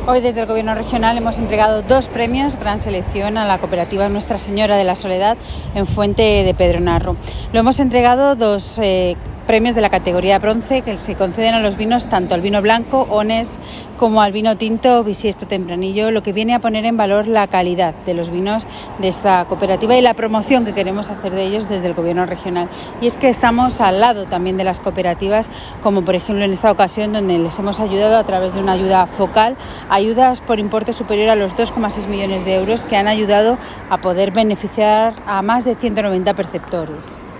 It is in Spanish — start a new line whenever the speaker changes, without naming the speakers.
Hoy desde el Gobierno regional hemos entregado 2 premios Gran Selección a la cooperativa Nuestra Señora de la Soledad en Fuente de Pedronarro. Lo hemos entregado 2 premios de la categoría bronce que se conceden a los vinos, tanto al vino blanco, Ones, como al vino tinto, Bisiesto Tempranillo, lo que viene a poner en valor la calidad de los vinos de esta cooperativa y la promoción que queremos hacer de ellos desde el Gobierno regional. Y es que estamos al lado también de las cooperativas, como por ejemplo en esta ocasión donde les hemos ayudado a través de una ayuda focal, ayudas por importe superior a los 2,6 millones de euros que han ayudado a poder beneficiar a más de 190 perceptores.